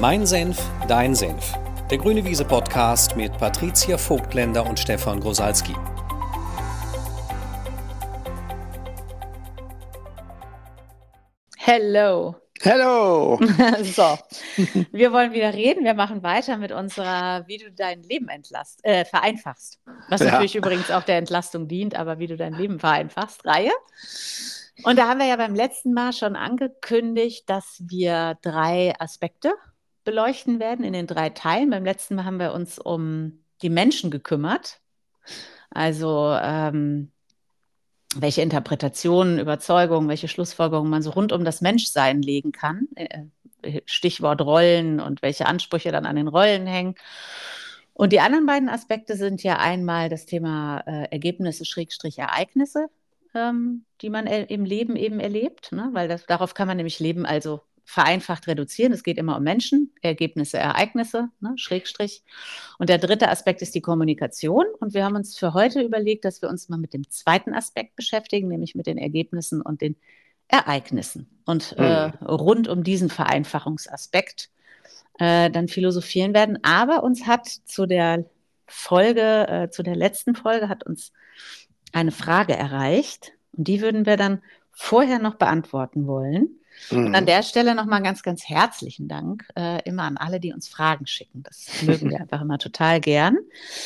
Mein Senf, dein Senf. Der Grüne Wiese Podcast mit Patricia Vogtländer und Stefan Grosalski. Hello. Hello! So, wir wollen wieder reden. Wir machen weiter mit unserer Wie du dein Leben vereinfachst. Was natürlich übrigens auch der Entlastung dient, aber wie du dein Leben vereinfachst, Reihe. Und da haben wir ja beim letzten Mal schon angekündigt, dass wir 3 Aspekte beleuchten werden in den 3 Teilen. Beim letzten Mal haben wir uns um die Menschen gekümmert. Also welche Interpretationen, Überzeugungen, welche Schlussfolgerungen man so rund um das Menschsein legen kann. Stichwort Rollen und welche Ansprüche dann an den Rollen hängen. Und die anderen beiden Aspekte sind ja einmal das Thema Ergebnisse / Ereignisse, die man im Leben eben erlebt, ne? Weil darauf kann man nämlich Leben also vereinfacht reduzieren. Es geht immer um Menschen, Ergebnisse, Ereignisse, ne? Schrägstrich. Und der dritte Aspekt ist die Kommunikation. Und wir haben uns für heute überlegt, dass wir uns mal mit dem zweiten Aspekt beschäftigen, nämlich mit den Ergebnissen und den Ereignissen. Und rund um diesen Vereinfachungsaspekt dann philosophieren werden. Aber uns hat zu der letzten Folge hat uns eine Frage erreicht. Und die würden wir dann vorher noch beantworten wollen. Und an der Stelle nochmal ganz, ganz herzlichen Dank immer an alle, die uns Fragen schicken. Das mögen wir einfach immer total gern.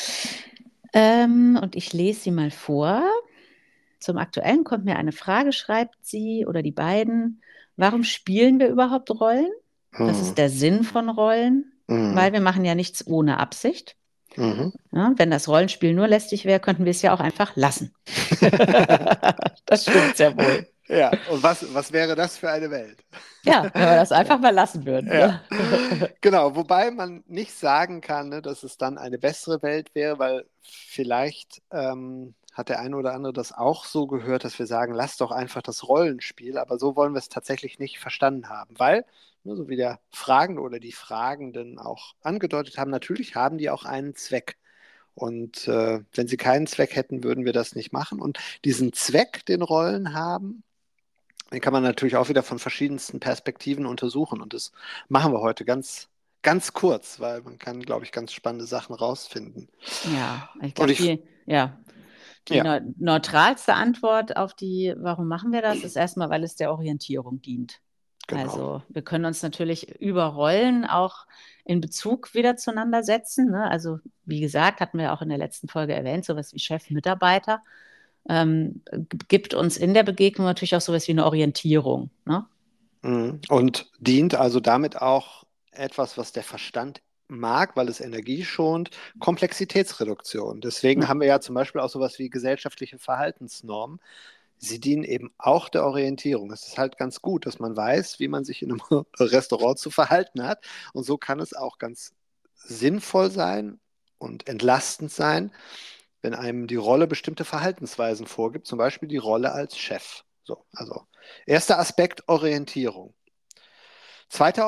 Und ich lese sie mal vor. Zum Aktuellen kommt mir eine Frage, schreibt sie oder die beiden. Warum spielen wir überhaupt Rollen? Was ist der Sinn von Rollen? Weil wir machen ja nichts ohne Absicht. Ja, wenn das Rollenspiel nur lästig wäre, könnten wir es ja auch einfach lassen. Das stimmt sehr wohl. Ja, und was wäre das für eine Welt? Ja, wenn wir das einfach mal lassen würden. Ja. Genau, wobei man nicht sagen kann, ne, dass es dann eine bessere Welt wäre, weil vielleicht hat der eine oder andere das auch so gehört, dass wir sagen, lass doch einfach das Rollenspiel, aber so wollen wir es tatsächlich nicht verstanden haben, weil, ne, so wie der Fragende oder die Fragenden auch angedeutet haben, natürlich haben die auch einen Zweck. Und wenn sie keinen Zweck hätten, würden wir das nicht machen. Und diesen Zweck, den Rollen haben, den kann man natürlich auch wieder von verschiedensten Perspektiven untersuchen. Und das machen wir heute ganz, ganz kurz, weil man kann, glaube ich, ganz spannende Sachen rausfinden. Ja, ich glaube, die neutralste Antwort auf die, warum machen wir das, ist erstmal, weil es der Orientierung dient. Genau. Also wir können uns natürlich über Rollen auch in Bezug wieder zueinander setzen. Ne? Also wie gesagt, hatten wir auch in der letzten Folge erwähnt, sowas wie Chef, Mitarbeiter. Gibt uns in der Begegnung natürlich auch sowas wie eine Orientierung. Ne? Und dient also damit auch etwas, was der Verstand mag, weil es Energie schont, Komplexitätsreduktion. Deswegen haben wir ja zum Beispiel auch sowas wie gesellschaftliche Verhaltensnormen. Sie dienen eben auch der Orientierung. Es ist halt ganz gut, dass man weiß, wie man sich in einem Restaurant zu verhalten hat. Und so kann es auch ganz sinnvoll sein und entlastend sein, wenn einem die Rolle bestimmte Verhaltensweisen vorgibt, zum Beispiel die Rolle als Chef. So, also erster Aspekt, Orientierung. Zweiter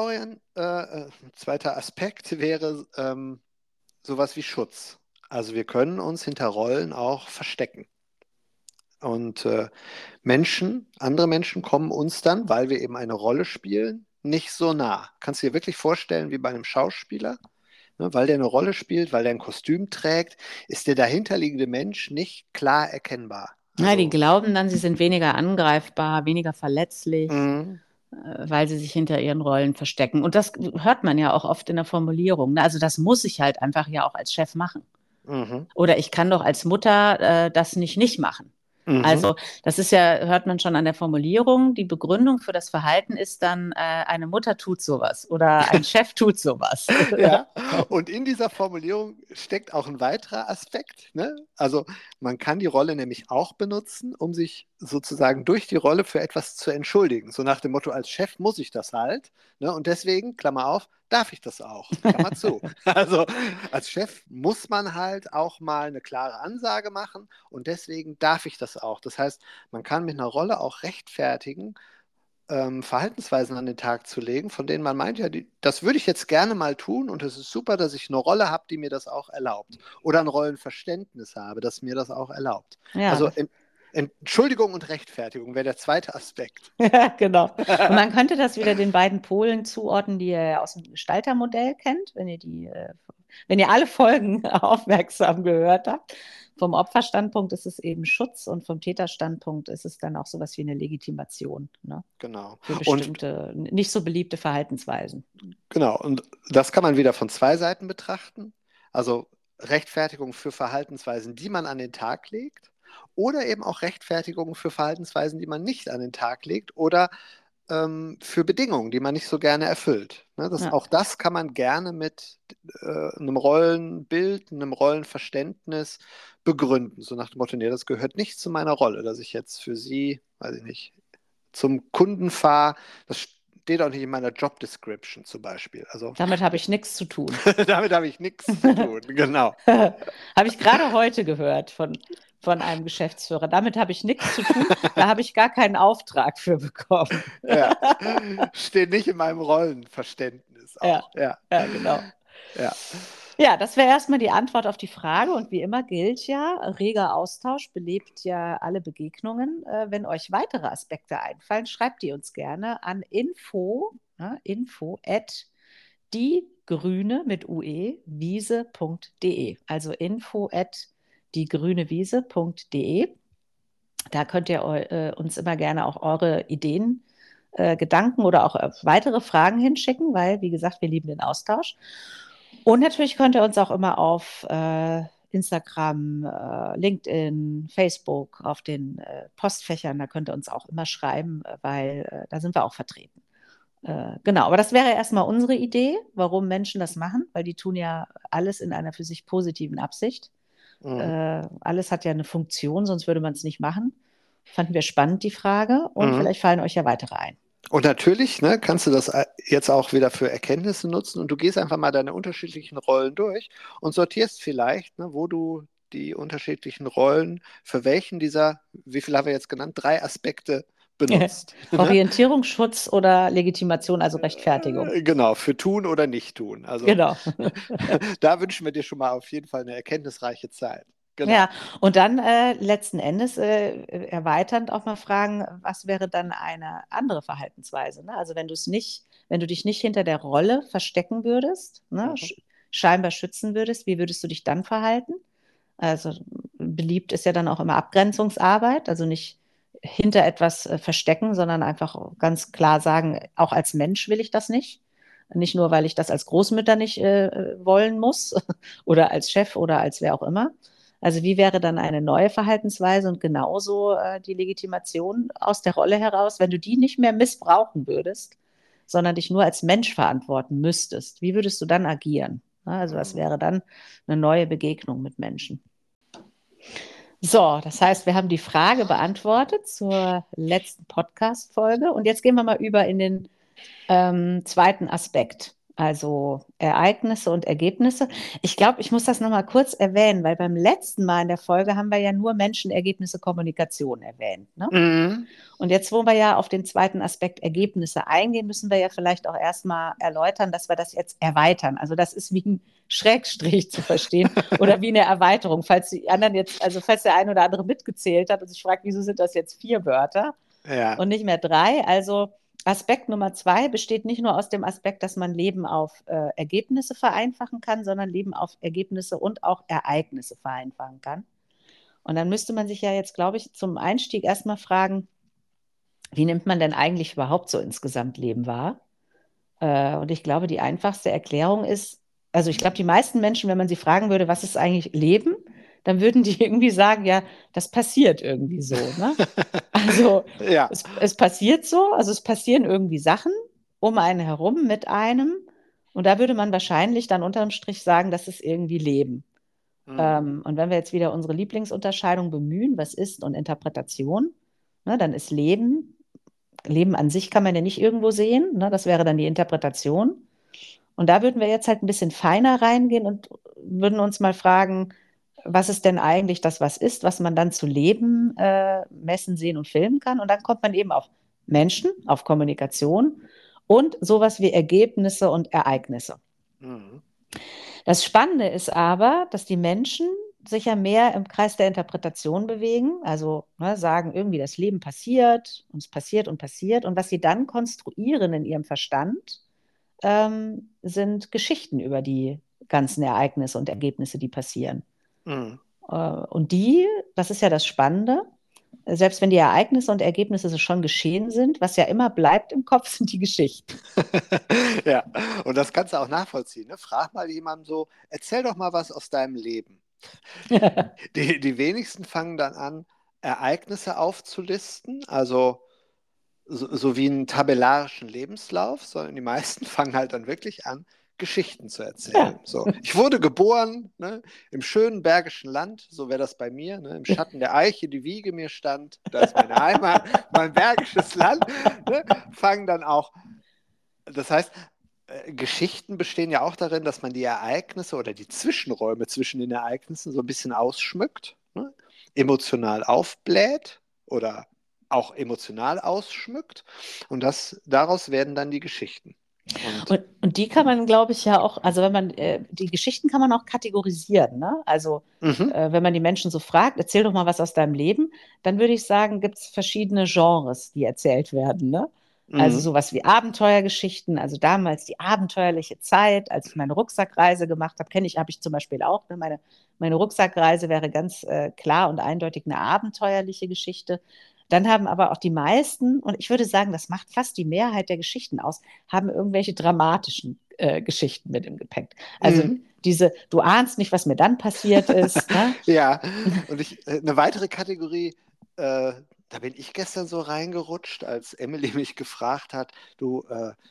Aspekt wäre sowas wie Schutz. Also wir können uns hinter Rollen auch verstecken. Und andere Menschen kommen uns dann, weil wir eben eine Rolle spielen, nicht so nah. Kannst du dir wirklich vorstellen, wie bei einem Schauspieler? Ne, weil der eine Rolle spielt, weil der ein Kostüm trägt, ist der dahinterliegende Mensch nicht klar erkennbar. Also, die glauben dann, sie sind weniger angreifbar, weniger verletzlich, weil sie sich hinter ihren Rollen verstecken. Und das hört man ja auch oft in der Formulierung. Ne? Also das muss ich halt einfach ja auch als Chef machen. Oder ich kann doch als Mutter das nicht machen. Also das ist ja, hört man schon an der Formulierung, die Begründung für das Verhalten ist dann, eine Mutter tut sowas oder ein Chef tut sowas. Ja, und in dieser Formulierung steckt auch ein weiterer Aspekt. Ne? Also man kann die Rolle nämlich auch benutzen, um sich sozusagen durch die Rolle für etwas zu entschuldigen. So nach dem Motto, als Chef muss ich das halt. Ne? Und deswegen, Klammer auf, darf ich das auch, Klammer zu. Also als Chef muss man halt auch mal eine klare Ansage machen und deswegen darf ich das auch. Das heißt, man kann mit einer Rolle auch rechtfertigen, Verhaltensweisen an den Tag zu legen, von denen man meint, ja, das würde ich jetzt gerne mal tun und es ist super, dass ich eine Rolle habe, die mir das auch erlaubt. Oder ein Rollenverständnis habe, das mir das auch erlaubt. Ja, Also Entschuldigung und Rechtfertigung wäre der zweite Aspekt. Ja, genau. Und man könnte das wieder den beiden Polen zuordnen, die ihr ja aus dem Gestaltermodell kennt, wenn ihr alle Folgen aufmerksam gehört habt. Vom Opferstandpunkt ist es eben Schutz und vom Täterstandpunkt ist es dann auch sowas wie eine Legitimation, ne? Genau. Für bestimmte, nicht so beliebte Verhaltensweisen. Genau, und das kann man wieder von zwei Seiten betrachten. Also Rechtfertigung für Verhaltensweisen, die man an den Tag legt, oder eben auch Rechtfertigung für Verhaltensweisen, die man nicht an den Tag legt, oder für Bedingungen, die man nicht so gerne erfüllt. Ne, Ja. auch das kann man gerne mit einem Rollenbild, einem Rollenverständnis begründen. So nach dem Motto, nee, das gehört nicht zu meiner Rolle, dass ich jetzt für Sie, weiß ich nicht, zum Kunden fahre. Das steht auch nicht in meiner Job Description zum Beispiel. Also Damit habe ich nichts zu tun. damit habe ich nichts zu tun, genau. Habe ich gerade heute gehört von einem Geschäftsführer. Damit habe ich nichts zu tun. Da habe ich gar keinen Auftrag für bekommen. Ja. Steht nicht in meinem Rollenverständnis auch. Ja, genau. Ja. Ja, das wäre erstmal die Antwort auf die Frage. Und wie immer gilt ja, reger Austausch belebt ja alle Begegnungen. Wenn euch weitere Aspekte einfallen, schreibt die uns gerne an info@ diegrüne mit UE wiese.de. Also info@ diegrünewiese.de. Da könnt ihr uns immer gerne auch eure Ideen, Gedanken oder auch weitere Fragen hinschicken, weil, wie gesagt, wir lieben den Austausch. Und natürlich könnt ihr uns auch immer auf Instagram, LinkedIn, Facebook, auf den Postfächern, da könnt ihr uns auch immer schreiben, weil da sind wir auch vertreten. Genau, aber das wäre erstmal unsere Idee, warum Menschen das machen, weil die tun ja alles in einer für sich positiven Absicht. Alles hat ja eine Funktion, sonst würde man es nicht machen. Fanden wir spannend, die Frage, und vielleicht fallen euch ja weitere ein. Und natürlich, ne, kannst du das jetzt auch wieder für Erkenntnisse nutzen und du gehst einfach mal deine unterschiedlichen Rollen durch und sortierst vielleicht, ne, wo du die unterschiedlichen Rollen für welchen dieser, wie viel haben wir jetzt genannt, 3 Aspekte benutzt. Orientierung, Schutz oder Legitimation, also Rechtfertigung. Genau, für tun oder nicht tun. Also Genau. da wünschen wir dir schon mal auf jeden Fall eine erkenntnisreiche Zeit. Genau. Ja, und dann letzten Endes erweiternd auch mal fragen, was wäre dann eine andere Verhaltensweise? Ne? Also wenn du dich nicht hinter der Rolle verstecken würdest, ne, scheinbar schützen würdest, wie würdest du dich dann verhalten? Also beliebt ist ja dann auch immer Abgrenzungsarbeit, also nicht hinter etwas verstecken, sondern einfach ganz klar sagen, auch als Mensch will ich das nicht. Nicht nur, weil ich das als Großmutter nicht wollen muss oder als Chef oder als wer auch immer. Also wie wäre dann eine neue Verhaltensweise und genauso die Legitimation aus der Rolle heraus, wenn du die nicht mehr missbrauchen würdest, sondern dich nur als Mensch verantworten müsstest. Wie würdest du dann agieren? Also was wäre dann eine neue Begegnung mit Menschen? So, das heißt, wir haben die Frage beantwortet zur letzten Podcast-Folge und jetzt gehen wir mal über in den zweiten Aspekt, also Ereignisse und Ergebnisse. Ich glaube, ich muss das nochmal kurz erwähnen, weil beim letzten Mal in der Folge haben wir ja nur Menschen, Ergebnisse, Kommunikation erwähnt. Ne? Und jetzt, wo wir ja auf den zweiten Aspekt Ergebnisse eingehen, müssen wir ja vielleicht auch erstmal erläutern, dass wir das jetzt erweitern. Also das ist wie ein Schrägstrich zu verstehen oder wie eine Erweiterung. Falls die anderen jetzt, also falls der ein oder andere mitgezählt hat und sich fragt, wieso sind das jetzt 4 Wörter und nicht mehr 3? Also Aspekt Nummer 2 besteht nicht nur aus dem Aspekt, dass man Leben auf Ergebnisse vereinfachen kann, sondern Leben auf Ergebnisse und auch Ereignisse vereinfachen kann. Und dann müsste man sich ja jetzt, glaube ich, zum Einstieg erstmal fragen, wie nimmt man denn eigentlich überhaupt so insgesamt Leben wahr? Und ich glaube, die einfachste Erklärung ist, also ich glaube, die meisten Menschen, wenn man sie fragen würde, was ist eigentlich Leben, dann würden die irgendwie sagen, ja, das passiert irgendwie so. Ne? Also Ja. es passiert so, also es passieren irgendwie Sachen um einen herum mit einem und da würde man wahrscheinlich dann unterm Strich sagen, das ist irgendwie Leben. Und wenn wir jetzt wieder unsere Lieblingsunterscheidung bemühen, was ist und Interpretation, ne, dann ist Leben an sich kann man ja nicht irgendwo sehen, ne, das wäre dann die Interpretation. Und da würden wir jetzt halt ein bisschen feiner reingehen und würden uns mal fragen, was ist denn eigentlich das, was ist, was man dann zu Leben messen, sehen und filmen kann. Und dann kommt man eben auf Menschen, auf Kommunikation und sowas wie Ergebnisse und Ereignisse. Das Spannende ist aber, dass die Menschen sich ja mehr im Kreis der Interpretation bewegen, also sagen irgendwie, das Leben passiert, uns passiert und passiert. Und was sie dann konstruieren in ihrem Verstand, sind Geschichten über die ganzen Ereignisse und Ergebnisse, die passieren. Mhm. Und das ist ja das Spannende, selbst wenn die Ereignisse und Ergebnisse schon geschehen sind, was ja immer bleibt im Kopf, sind die Geschichten. Ja, und das kannst du auch nachvollziehen. Ne? Frag mal jemanden so, erzähl doch mal was aus deinem Leben. Die wenigsten fangen dann an, Ereignisse aufzulisten, also so wie einen tabellarischen Lebenslauf, sondern die meisten fangen halt dann wirklich an, Geschichten zu erzählen. Ja. So, ich wurde geboren, ne, im schönen Bergischen Land, so wäre das bei mir, ne, im Schatten der Eiche, die Wiege mir stand, da ist meine Heimat, mein bergisches Land, ne, fangen dann auch, das heißt, Geschichten bestehen ja auch darin, dass man die Ereignisse oder die Zwischenräume zwischen den Ereignissen so ein bisschen ausschmückt, ne, emotional aufbläht oder auch emotional ausschmückt und daraus werden dann die Geschichten. Und die kann man, glaube ich, ja auch, also wenn man, die Geschichten kann man auch kategorisieren, ne? Also wenn man die Menschen so fragt, erzähl doch mal was aus deinem Leben, dann würde ich sagen, gibt es verschiedene Genres, die erzählt werden, ne? Also sowas wie Abenteuergeschichten, also damals die abenteuerliche Zeit, als ich meine Rucksackreise gemacht habe, habe ich zum Beispiel auch, ne? Meine Rucksackreise wäre ganz klar und eindeutig eine abenteuerliche Geschichte. Dann haben aber auch die meisten, und ich würde sagen, das macht fast die Mehrheit der Geschichten aus, haben irgendwelche dramatischen Geschichten mit im Gepäck. Also du ahnst nicht, was mir dann passiert ist. Ne? Ja, und eine weitere Kategorie, da bin ich gestern so reingerutscht, als Emily mich gefragt hat, du,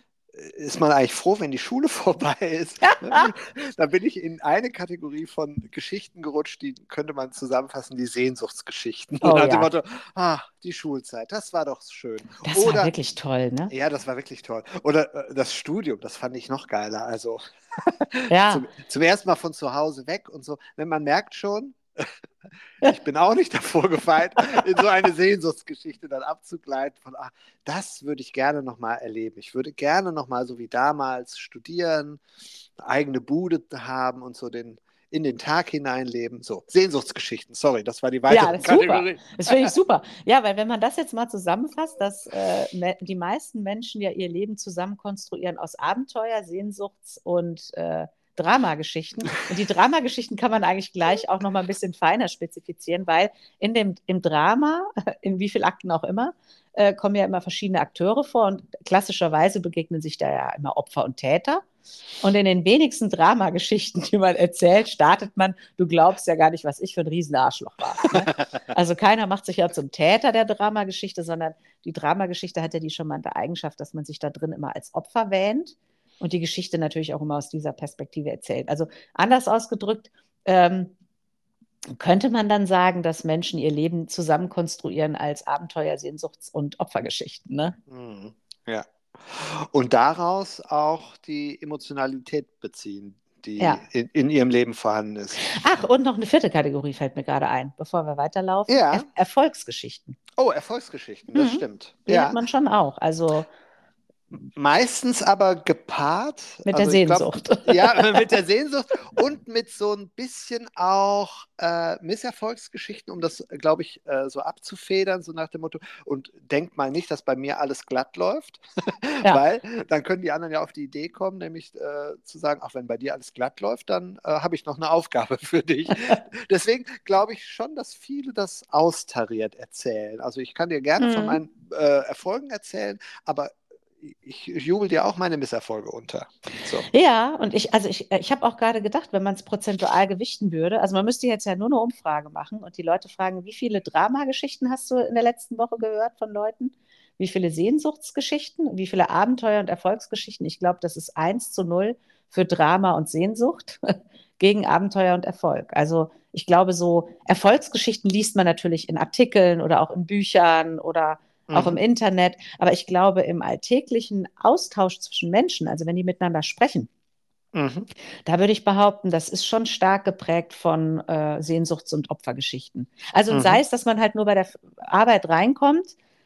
ist man eigentlich froh, wenn die Schule vorbei ist? Da bin ich in eine Kategorie von Geschichten gerutscht, die könnte man zusammenfassen, die Sehnsuchtsgeschichten. Oh, Nach dem ja. Motto, die Schulzeit, das war doch schön. Das war wirklich toll, ne? Ja, das war wirklich toll. Oder das Studium, das fand ich noch geiler. Also Ja. zum ersten Mal von zu Hause weg und so. Wenn man merkt schon, ich bin auch nicht davor gefeit, in so eine Sehnsuchtsgeschichte dann abzugleiten von, das würde ich gerne nochmal erleben. Ich würde gerne nochmal so wie damals studieren, eine eigene Bude haben und so in den Tag hineinleben. So, Sehnsuchtsgeschichten, sorry, das war die weitere Kategorie. Super. Das finde ich super. Ja, weil wenn man das jetzt mal zusammenfasst, dass die meisten Menschen ja ihr Leben zusammen konstruieren aus Abenteuer, Sehnsuchts- und Dramageschichten. Und die Dramageschichten kann man eigentlich gleich auch noch mal ein bisschen feiner spezifizieren, weil im Drama, in wie vielen Akten auch immer, kommen ja immer verschiedene Akteure vor und klassischerweise begegnen sich da ja immer Opfer und Täter. Und in den wenigsten Dramageschichten, die man erzählt, startet man, du glaubst ja gar nicht, was ich für ein Riesenarschloch war. Ne? Also keiner macht sich ja zum Täter der Dramageschichte, sondern die Dramageschichte hat ja die charmante Eigenschaft, dass man sich da drin immer als Opfer wähnt und die Geschichte natürlich auch immer aus dieser Perspektive erzählt. Also anders ausgedrückt, könnte man dann sagen, dass Menschen ihr Leben zusammen konstruieren als Abenteuer-, Sehnsuchts- und Opfergeschichten, ne? Ja. Und daraus auch die Emotionalität beziehen, die Ja. in ihrem Leben vorhanden ist. Ach, und noch eine vierte Kategorie fällt mir gerade ein, bevor wir weiterlaufen. Ja. Erfolgsgeschichten. Oh, Erfolgsgeschichten, das stimmt. Die hat man schon auch. Also meistens aber gepaart. mit der Sehnsucht. Ja, mit der Sehnsucht und mit so ein bisschen auch Misserfolgsgeschichten, um das, glaube ich, so abzufedern, so nach dem Motto, und denkt mal nicht, dass bei mir alles glatt läuft, Ja. weil dann können die anderen ja auf die Idee kommen, nämlich zu sagen, ach, wenn bei dir alles glatt läuft, dann habe ich noch eine Aufgabe für dich. Deswegen glaube ich schon, dass viele das austariert erzählen. Also ich kann dir gerne von meinen Erfolgen erzählen, aber ich jubel dir auch meine Misserfolge unter. So. Ja, und ich habe auch gerade gedacht, wenn man es prozentual gewichten würde, also man müsste jetzt ja nur eine Umfrage machen und die Leute fragen, wie viele Dramageschichten hast du in der letzten Woche gehört von Leuten? Wie viele Sehnsuchtsgeschichten? Wie viele Abenteuer- und Erfolgsgeschichten? Ich glaube, das ist 1:0 für Drama und Sehnsucht gegen Abenteuer und Erfolg. Also ich glaube, so Erfolgsgeschichten liest man natürlich in Artikeln oder auch in Büchern oder auch im Internet. Aber ich glaube, im alltäglichen Austausch zwischen Menschen, also wenn die miteinander sprechen, da würde ich behaupten, das ist schon stark geprägt von Sehnsuchts- und Opfergeschichten. Also sei es, dass man halt nur bei der Arbeit reinkommt,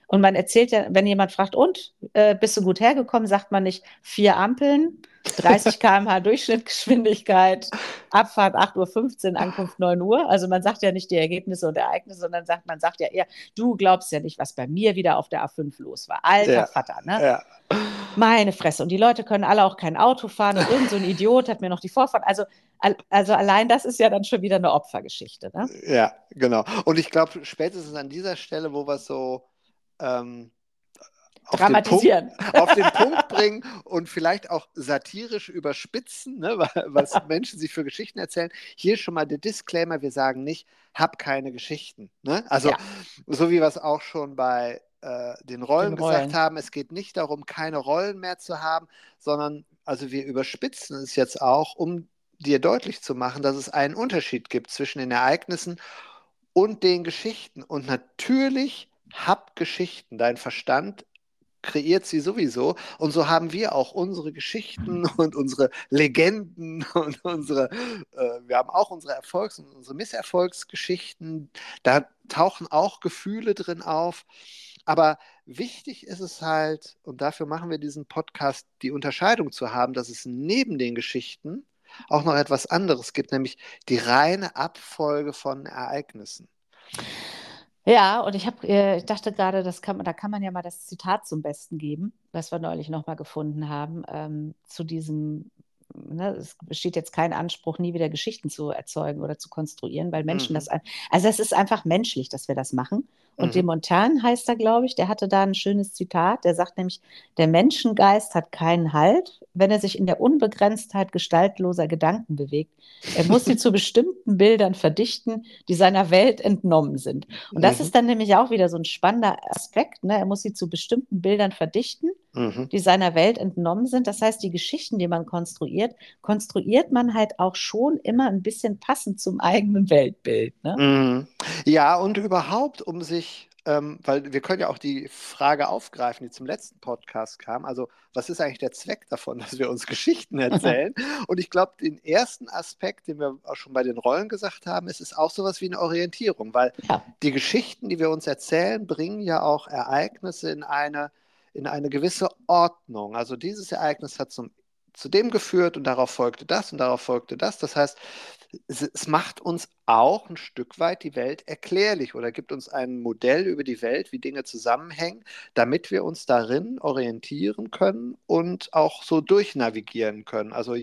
Und man erzählt ja, wenn jemand fragt, bist du gut hergekommen, sagt man nicht 4 Ampeln, 30 km/h Durchschnittsgeschwindigkeit, Abfahrt 8:15 Uhr, Ankunft 9 Uhr. Also man sagt ja nicht die Ergebnisse und Ereignisse, sondern man sagt ja eher, du glaubst ja nicht, was bei mir wieder auf der A5 los war. Alter Vater, ne? Ja. Meine Fresse. Und die Leute können alle auch kein Auto fahren und irgend so ein Idiot hat mir noch die Vorfahrt. Also allein das ist ja dann schon wieder eine Opfergeschichte, ne? Ja, genau. Und ich glaube, spätestens an dieser Stelle, wo wir es so dramatisieren. Auf den Punkt bringen und vielleicht auch satirisch überspitzen, ne, was Menschen sich für Geschichten erzählen. Hier schon mal der Disclaimer, wir sagen nicht, hab keine Geschichten. Ne? Also so wie wir es auch schon bei den Rollen gesagt haben, es geht nicht darum, keine Rollen mehr zu haben, sondern also wir überspitzen es jetzt auch, um dir deutlich zu machen, dass es einen Unterschied gibt zwischen den Ereignissen und den Geschichten. Und natürlich hab Geschichten. Dein Verstand kreiert sie sowieso. Und so haben wir auch unsere Geschichten und unsere Legenden und wir haben auch unsere Erfolgs- und unsere Misserfolgsgeschichten. Da tauchen auch Gefühle drin auf. Aber wichtig ist es halt, und dafür machen wir diesen Podcast, die Unterscheidung zu haben, dass es neben den Geschichten auch noch etwas anderes gibt, nämlich die reine Abfolge von Ereignissen. Ja, und ich dachte gerade, da kann man ja mal das Zitat zum Besten geben, was wir neulich nochmal gefunden haben, zu diesem, ne, es besteht jetzt kein Anspruch, nie wieder Geschichten zu erzeugen oder zu konstruieren, weil Menschen also es ist einfach menschlich, dass wir das machen. Und de Montaigne heißt er, glaube ich, der hatte da ein schönes Zitat, der sagt nämlich, der Menschengeist hat keinen Halt, wenn er sich in der Unbegrenztheit gestaltloser Gedanken bewegt. Er muss sie zu bestimmten Bildern verdichten, die seiner Welt entnommen sind. Und das ist dann nämlich auch wieder so ein spannender Aspekt, ne? Er muss sie zu bestimmten Bildern verdichten, die seiner Welt entnommen sind. Das heißt, die Geschichten, die man konstruiert man halt auch schon immer ein bisschen passend zum eigenen Weltbild. Ne? Ja, und überhaupt, weil wir können ja auch die Frage aufgreifen, die zum letzten Podcast kam. Also, was ist eigentlich der Zweck davon, dass wir uns Geschichten erzählen? Und ich glaube, den ersten Aspekt, den wir auch schon bei den Rollen gesagt haben, ist auch sowas wie eine Orientierung, weil die Geschichten, die wir uns erzählen, bringen ja auch Ereignisse in eine gewisse Ordnung. Also dieses Ereignis hat zu dem geführt und darauf folgte das und darauf folgte das. Das heißt, es macht uns auch ein Stück weit die Welt erklärlich oder gibt uns ein Modell über die Welt, wie Dinge zusammenhängen, damit wir uns darin orientieren können und auch so durchnavigieren können. Also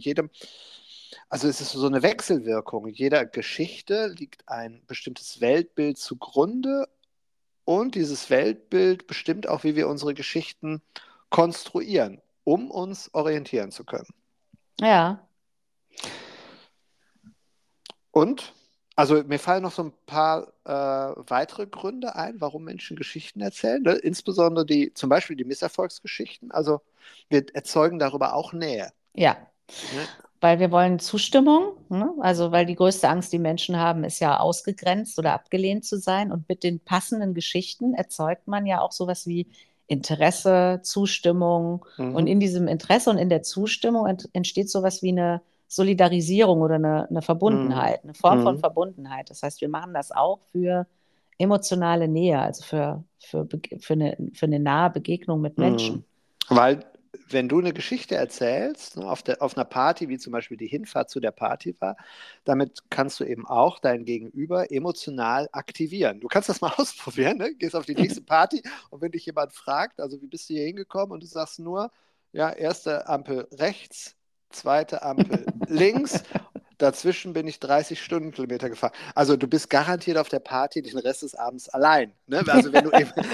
es ist so eine Wechselwirkung. Jeder Geschichte liegt ein bestimmtes Weltbild zugrunde und dieses Weltbild bestimmt auch, wie wir unsere Geschichten konstruieren, um uns orientieren zu können. Ja. Und, also mir fallen noch so ein paar weitere Gründe ein, warum Menschen Geschichten erzählen, ne? Insbesondere zum Beispiel die Misserfolgsgeschichten. Also wir erzeugen darüber auch Nähe. Ja. Ne? Weil wir wollen Zustimmung, ne? Also weil die größte Angst, die Menschen haben, ist ja ausgegrenzt oder abgelehnt zu sein. Und mit den passenden Geschichten erzeugt man ja auch sowas wie Interesse, Zustimmung. Und in diesem Interesse und in der Zustimmung entsteht sowas wie eine Solidarisierung oder eine Verbundenheit, eine Form von Verbundenheit. Das heißt, wir machen das auch für emotionale Nähe, also für eine nahe Begegnung mit Menschen. Weil wenn du eine Geschichte erzählst, ne, auf einer Party, wie zum Beispiel die Hinfahrt zu der Party war, damit kannst du eben auch dein Gegenüber emotional aktivieren. Du kannst das mal ausprobieren, ne? Gehst auf die nächste Party und wenn dich jemand fragt, also wie bist du hier hingekommen und du sagst nur, ja, erste Ampel rechts, zweite Ampel links, dazwischen bin ich 30 Stundenkilometer gefahren. Also du bist garantiert auf der Party den Rest des Abends allein. Ne? Also wenn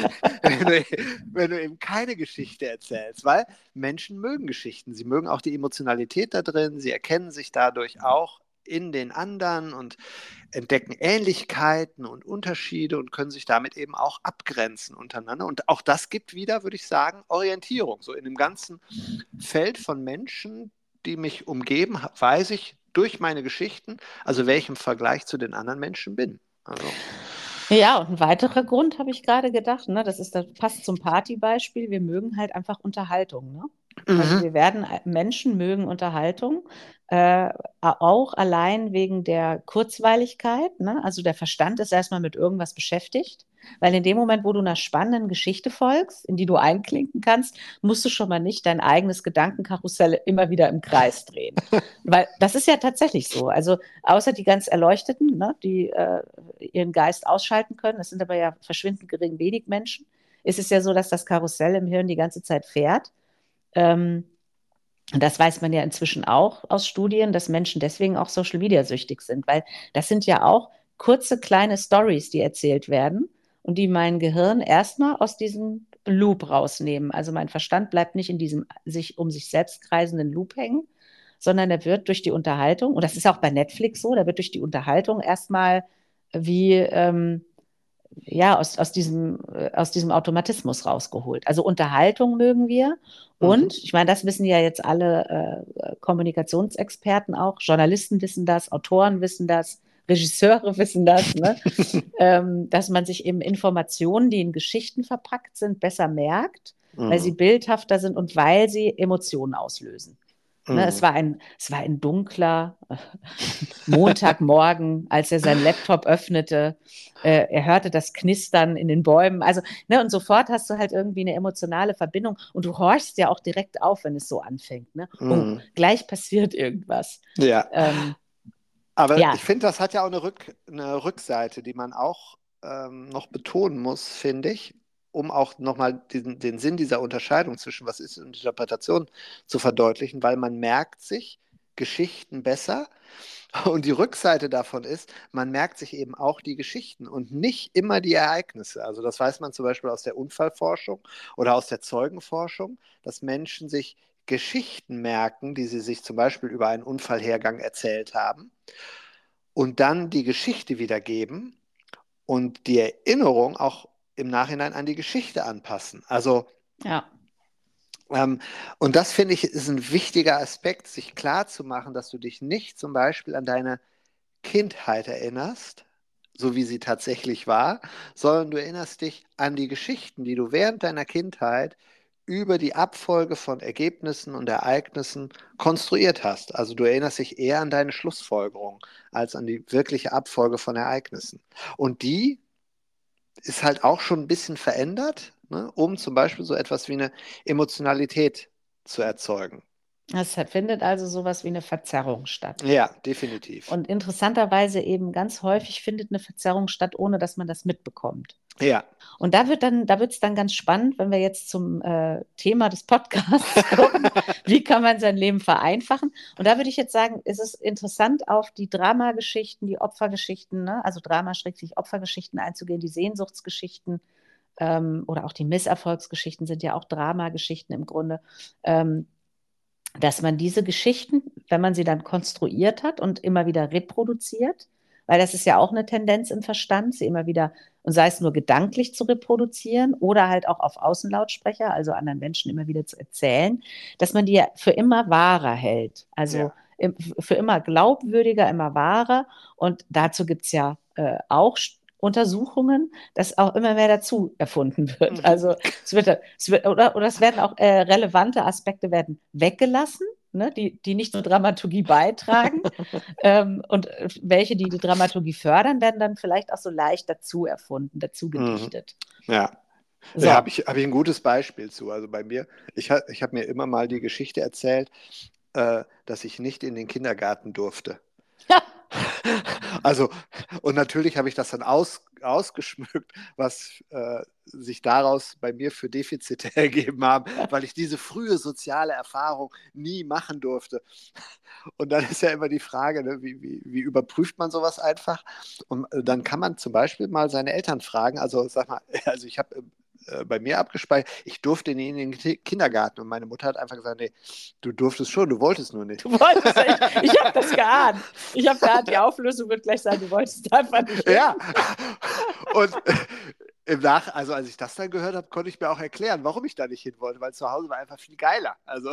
du eben keine Geschichte erzählst, weil Menschen mögen Geschichten. Sie mögen auch die Emotionalität da drin. Sie erkennen sich dadurch auch in den anderen und entdecken Ähnlichkeiten und Unterschiede und können sich damit eben auch abgrenzen untereinander. Und auch das gibt wieder, würde ich sagen, Orientierung. So in dem ganzen Feld von Menschen, die mich umgeben, weiß ich durch meine Geschichten, also welchem Vergleich zu den anderen Menschen bin. Also. Ja, und ein weiterer Grund habe ich gerade gedacht, ne, das passt zum Partybeispiel, wir mögen halt einfach Unterhaltung, ne? Also Menschen mögen Unterhaltung, auch allein wegen der Kurzweiligkeit, ne? Also der Verstand ist erstmal mit irgendwas beschäftigt weil in dem Moment, wo du einer spannenden Geschichte folgst, in die du einklinken kannst, musst du schon mal nicht dein eigenes Gedankenkarussell immer wieder im Kreis drehen. Weil das ist ja tatsächlich so. Also außer die ganz Erleuchteten, ne, die ihren Geist ausschalten können, das sind aber ja verschwindend gering wenig Menschen, ist es ja so, dass das Karussell im Hirn die ganze Zeit fährt. Und das weiß man ja inzwischen auch aus Studien, dass Menschen deswegen auch Social Media süchtig sind, weil das sind ja auch kurze kleine Stories, die erzählt werden und die mein Gehirn erstmal aus diesem Loop rausnehmen. Also mein Verstand bleibt nicht in diesem sich um sich selbst kreisenden Loop hängen, sondern er wird durch die Unterhaltung, und das ist auch bei Netflix so, da wird durch die Unterhaltung erstmal wie ja, aus diesem Automatismus rausgeholt. Also Unterhaltung mögen wir. Und ich meine, das wissen ja jetzt alle Kommunikationsexperten auch. Journalisten wissen das, Autoren wissen das, Regisseure wissen das, ne? Dass man sich eben Informationen, die in Geschichten verpackt sind, besser merkt, weil sie bildhafter sind und weil sie Emotionen auslösen. Ne, es war ein dunkler Montagmorgen, als er seinen Laptop öffnete. Er hörte das Knistern in den Bäumen. Also, ne, und sofort hast du halt irgendwie eine emotionale Verbindung und du horchst ja auch direkt auf, wenn es so anfängt. Ne? Oh, gleich passiert irgendwas. Ja. Aber ja. ich finde, das hat ja auch eine Rückseite, die man auch noch betonen muss, finde ich, um auch nochmal den Sinn dieser Unterscheidung zwischen was ist und Interpretation zu verdeutlichen, weil man merkt sich Geschichten besser und die Rückseite davon ist, man merkt sich eben auch die Geschichten und nicht immer die Ereignisse. Also das weiß man zum Beispiel aus der Unfallforschung oder aus der Zeugenforschung, dass Menschen sich Geschichten merken, die sie sich zum Beispiel über einen Unfallhergang erzählt haben und dann die Geschichte wiedergeben und die Erinnerung auch im Nachhinein an die Geschichte anpassen. Also ja. Und das finde ich ist ein wichtiger Aspekt, sich klar zu machen, dass du dich nicht zum Beispiel an deine Kindheit erinnerst, so wie sie tatsächlich war, sondern du erinnerst dich an die Geschichten, die du während deiner Kindheit über die Abfolge von Ergebnissen und Ereignissen konstruiert hast. Also du erinnerst dich eher an deine Schlussfolgerung als an die wirkliche Abfolge von Ereignissen. Und die ist halt auch schon ein bisschen verändert, ne, um zum Beispiel so etwas wie eine Emotionalität zu erzeugen. Es findet also sowas wie eine Verzerrung statt. Ja, definitiv. Und interessanterweise eben ganz häufig findet eine Verzerrung statt, ohne dass man das mitbekommt. Ja. Und da wird es dann ganz spannend, wenn wir jetzt zum Thema des Podcasts kommen. Wie kann man sein Leben vereinfachen? Und da würde ich jetzt sagen, ist es interessant, auf die Dramageschichten, die Opfergeschichten, ne? Also Drama-Opfergeschichten einzugehen, die Sehnsuchtsgeschichten oder auch die Misserfolgsgeschichten sind ja auch Dramageschichten im Grunde. Dass man diese Geschichten, wenn man sie dann konstruiert hat und immer wieder reproduziert, weil das ist ja auch eine Tendenz im Verstand, sie immer wieder, und sei es nur gedanklich zu reproduzieren oder halt auch auf Außenlautsprecher, also anderen Menschen immer wieder zu erzählen, dass man die ja für immer wahrer hält. Also für immer glaubwürdiger, immer wahrer. Und dazu gibt es ja auch Untersuchungen, dass auch immer mehr dazu erfunden wird. Also es werden auch relevante Aspekte werden weggelassen, ne, die nicht zur Dramaturgie beitragen. Und welche, die Dramaturgie fördern, werden dann vielleicht auch so leicht dazu erfunden, dazu gedichtet. Ja. So. Da habe ich ein gutes Beispiel zu. Also bei mir, ich habe mir immer mal die Geschichte erzählt, dass ich nicht in den Kindergarten durfte. Also, und natürlich habe ich das dann ausgeschmückt, was sich daraus bei mir für Defizite ergeben haben, weil ich diese frühe soziale Erfahrung nie machen durfte. Und dann ist ja immer die Frage, ne, wie überprüft man sowas einfach? Und dann kann man zum Beispiel mal seine Eltern fragen, also sag mal, also ich habe bei mir abgespeichert, ich durfte nie in den Kindergarten und meine Mutter hat einfach gesagt, nee, du durftest schon, du wolltest nur nicht. Du wolltest nicht, ich habe das geahnt. Ich habe geahnt, die Auflösung wird gleich sein, du wolltest einfach nicht. Ja, und also als ich das dann gehört habe, konnte ich mir auch erklären, warum ich da nicht hin wollte, weil zu Hause war einfach viel geiler. Also,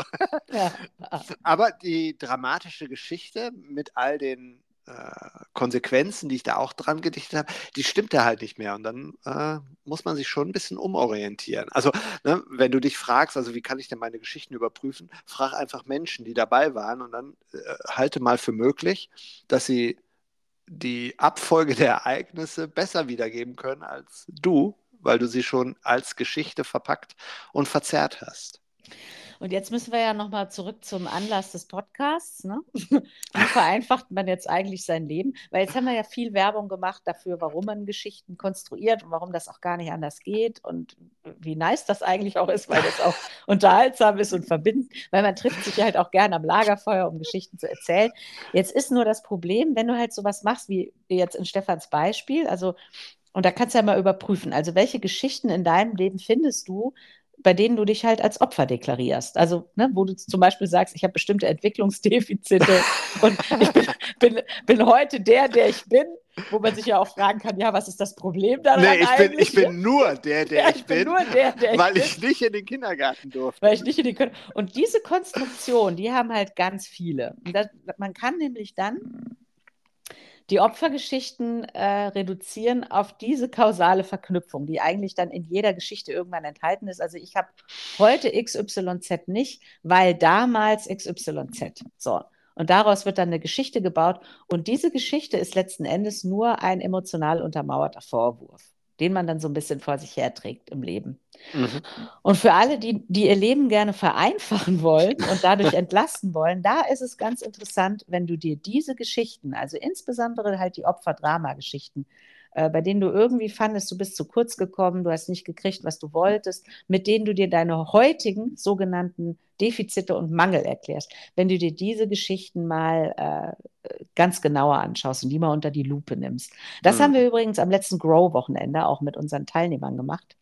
aber die dramatische Geschichte mit all den Konsequenzen, die ich da auch dran gedichtet habe, die stimmt da halt nicht mehr. Und dann muss man sich schon ein bisschen umorientieren. Also, ne, wenn du dich fragst, also wie kann ich denn meine Geschichten überprüfen, frag einfach Menschen, die dabei waren und dann halte mal für möglich, dass sie die Abfolge der Ereignisse besser wiedergeben können als du, weil du sie schon als Geschichte verpackt und verzerrt hast. Und jetzt müssen wir ja nochmal zurück zum Anlass des Podcasts. Ne? Wie vereinfacht man jetzt eigentlich sein Leben? Weil jetzt haben wir ja viel Werbung gemacht dafür, warum man Geschichten konstruiert und warum das auch gar nicht anders geht und wie nice das eigentlich auch ist, weil das auch unterhaltsam ist und verbindend, weil man trifft sich halt auch gerne am Lagerfeuer, um Geschichten zu erzählen. Jetzt ist nur das Problem, wenn du halt sowas machst, wie jetzt in Stefans Beispiel, also und da kannst du ja mal überprüfen, also welche Geschichten in deinem Leben findest du, bei denen du dich halt als Opfer deklarierst. Also, ne, wo du zum Beispiel sagst, ich habe bestimmte Entwicklungsdefizite und ich bin heute der ich bin, wo man sich ja auch fragen kann, ja, was ist das Problem daran Nee, eigentlich? ich bin nur der Ja, ich bin, nur der ich weil bin, ich nicht in den Kindergarten durfte. weil ich nicht in die Und diese Konstruktion, die haben halt ganz viele. Und man kann nämlich dann die Opfergeschichten reduzieren auf diese kausale Verknüpfung, die eigentlich dann in jeder Geschichte irgendwann enthalten ist. Also ich habe heute XYZ nicht, weil damals XYZ. So. Und daraus wird dann eine Geschichte gebaut. Und diese Geschichte ist letzten Endes nur ein emotional untermauerter Vorwurf, den man dann so ein bisschen vor sich herträgt im Leben. Mhm. Und für alle, die ihr Leben gerne vereinfachen wollen und dadurch entlasten wollen, da ist es ganz interessant, wenn du dir diese Geschichten, also insbesondere halt die Opfer-Drama-Geschichten, bei denen du irgendwie fandest, du bist zu kurz gekommen, du hast nicht gekriegt, was du wolltest, mit denen du dir deine heutigen sogenannten Defizite und Mangel erklärst, wenn du dir diese Geschichten mal ganz genauer anschaust und die mal unter die Lupe nimmst. Das haben wir übrigens am letzten Grow-Wochenende auch mit unseren Teilnehmern gemacht.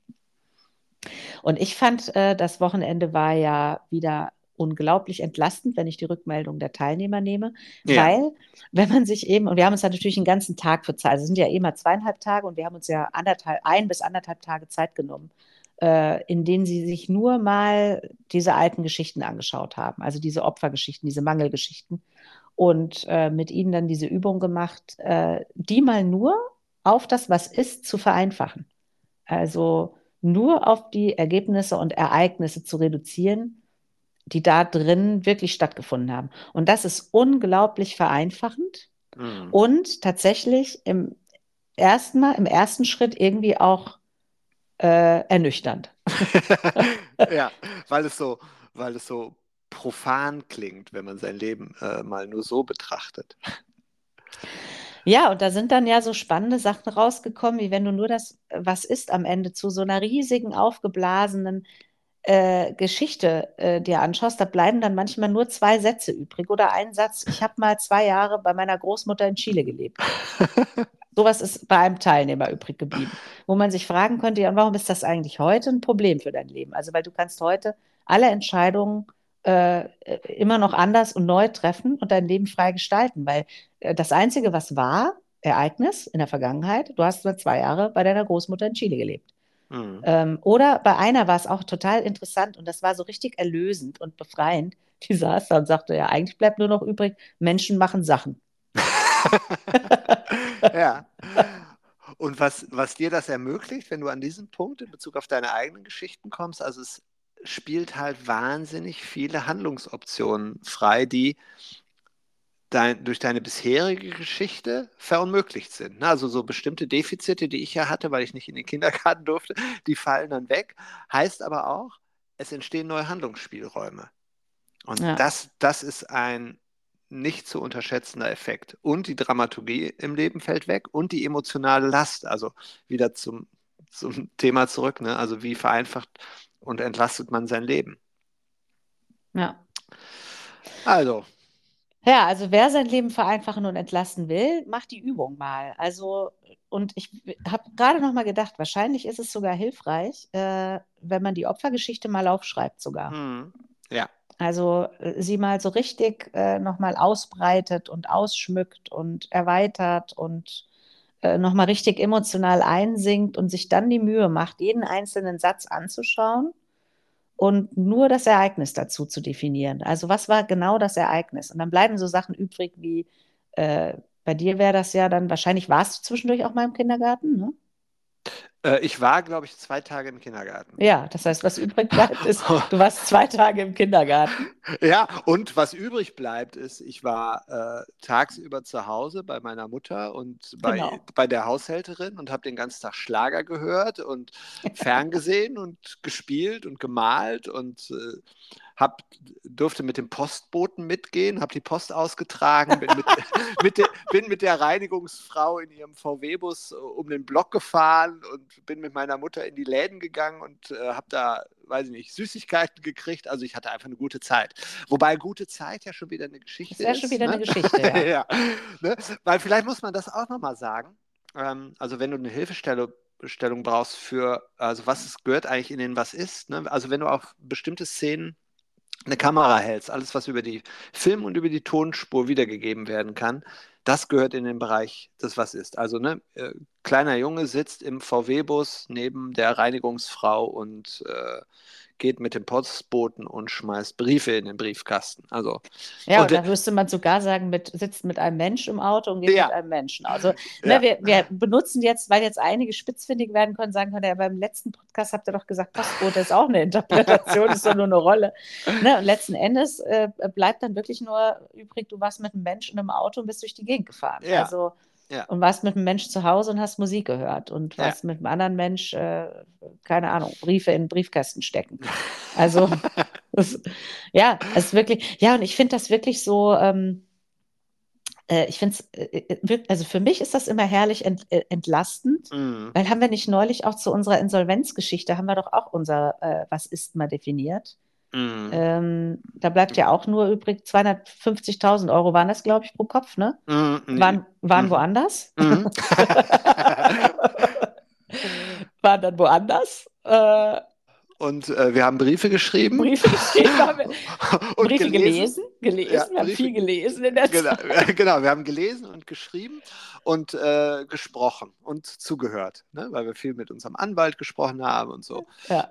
Und ich fand, das Wochenende war ja wieder unglaublich entlastend, wenn ich die Rückmeldung der Teilnehmer nehme, Ja. weil wenn man sich eben, und wir haben uns natürlich einen ganzen Tag für Zeit, also es sind ja eh mal 2,5 Tage und wir haben uns ja 1 bis 1,5 Tage Zeit genommen, in denen sie sich nur mal diese alten Geschichten angeschaut haben, also diese Opfergeschichten, diese Mangelgeschichten und mit ihnen dann diese Übung gemacht, die mal nur auf das, was ist, zu vereinfachen. Also nur auf die Ergebnisse und Ereignisse zu reduzieren, die da drin wirklich stattgefunden haben. Und das ist unglaublich vereinfachend und tatsächlich im ersten Schritt irgendwie auch ernüchternd. Ja, weil es so profan klingt, wenn man sein Leben mal nur so betrachtet. Ja, und da sind dann ja so spannende Sachen rausgekommen, wie wenn du nur das, was ist am Ende zu so einer riesigen, aufgeblasenen Geschichte dir anschaust, da bleiben dann manchmal nur 2 Sätze übrig oder ein Satz. Ich habe mal 2 Jahre bei meiner Großmutter in Chile gelebt. Sowas ist bei einem Teilnehmer übrig geblieben, wo man sich fragen könnte, ja, warum ist das eigentlich heute ein Problem für dein Leben? Also, weil du kannst heute alle Entscheidungen immer noch anders und neu treffen und dein Leben frei gestalten, weil das Einzige, was war, Ereignis in der Vergangenheit, du hast mal 2 Jahre bei deiner Großmutter in Chile gelebt. Oder bei einer war es auch total interessant und das war so richtig erlösend und befreiend. Die saß da und sagte, ja, eigentlich bleibt nur noch übrig, Menschen machen Sachen. Ja. Und was dir das ermöglicht, wenn du an diesen Punkt in Bezug auf deine eigenen Geschichten kommst, also es spielt halt wahnsinnig viele Handlungsoptionen frei, die durch deine bisherige Geschichte verunmöglicht sind. Ne? Also so bestimmte Defizite, die ich ja hatte, weil ich nicht in den Kindergarten durfte, die fallen dann weg. Heißt aber auch, es entstehen neue Handlungsspielräume. Und Ja. das ist ein nicht zu unterschätzender Effekt. Und die Dramaturgie im Leben fällt weg und die emotionale Last. Also wieder zum Thema zurück. Ne? Also wie vereinfacht und entlastet man sein Leben. Ja. Also. Ja, also wer sein Leben vereinfachen und entlasten will, macht die Übung mal. Also, und ich habe gerade noch mal gedacht, wahrscheinlich ist es sogar hilfreich, wenn man die Opfergeschichte mal aufschreibt sogar. Ja. Also sie mal so richtig noch mal ausbreitet und ausschmückt und erweitert und noch mal richtig emotional einsinkt und sich dann die Mühe macht, jeden einzelnen Satz anzuschauen und nur das Ereignis dazu zu definieren. Also was war genau das Ereignis? Und dann bleiben so Sachen übrig wie, bei dir wäre das ja dann, wahrscheinlich warst du zwischendurch auch mal im Kindergarten, ne? Ich war, glaube ich, 2 Tage im Kindergarten. Ja, das heißt, was übrig bleibt, ist, du warst 2 Tage im Kindergarten. Ja, und was übrig bleibt, ist, ich war tagsüber zu Hause bei meiner Mutter und Genau. bei der Haushälterin und habe den ganzen Tag Schlager gehört und ferngesehen und gespielt und gemalt und durfte mit dem Postboten mitgehen, habe die Post ausgetragen, bin mit der Reinigungsfrau in ihrem VW-Bus um den Block gefahren und bin mit meiner Mutter in die Läden gegangen und habe da, weiß ich nicht, Süßigkeiten gekriegt. Also ich hatte einfach eine gute Zeit. Wobei gute Zeit ja schon wieder eine Geschichte ist. Das wäre schon wieder ne? eine Geschichte, ja. Ja, ne? Weil vielleicht muss man das auch nochmal sagen. Also wenn du eine Hilfestellung brauchst also gehört eigentlich in den Was ist. Ne? Also wenn du auf bestimmte Szenen eine Kamera hältst, alles, was über die Film- und über die Tonspur wiedergegeben werden kann, das gehört in den Bereich des Was ist. Also, ne, kleiner Junge sitzt im VW-Bus neben der Reinigungsfrau und geht mit dem Postboten und schmeißt Briefe in den Briefkasten. Also, Ja, und da müsste man sogar sagen, sitzt mit einem Mensch im Auto und geht mit einem Menschen. Also wir benutzen jetzt, weil jetzt einige spitzfindig werden können, sagen können, ja, beim letzten Podcast habt ihr doch gesagt, Postbote ist auch eine Interpretation, ist doch nur eine Rolle. Ne? Und letzten Endes bleibt dann wirklich nur übrig, du warst mit einem Menschen im Auto und bist durch die Gegend gefahren. Ja. Also und warst mit einem Mensch zu Hause und hast Musik gehört und warst mit einem anderen Mensch, keine Ahnung, Briefe in Briefkästen stecken. Also es ist wirklich, ja, und ich finde das wirklich so, ich finde es, also für mich ist das immer herrlich entlastend, weil haben wir nicht neulich auch zu unserer Insolvenzgeschichte, haben wir doch auch unser Was ist mal definiert. Da bleibt ja auch nur übrig, 250.000 Euro waren das, glaube ich, pro Kopf, ne? Waren woanders? Waren dann woanders? Und wir haben Briefe geschrieben. Briefe gelesen. Wir haben viel gelesen in der Zeit. Genau, wir haben gelesen und geschrieben und gesprochen und zugehört, ne? Weil wir viel mit unserem Anwalt gesprochen haben und so. Ja.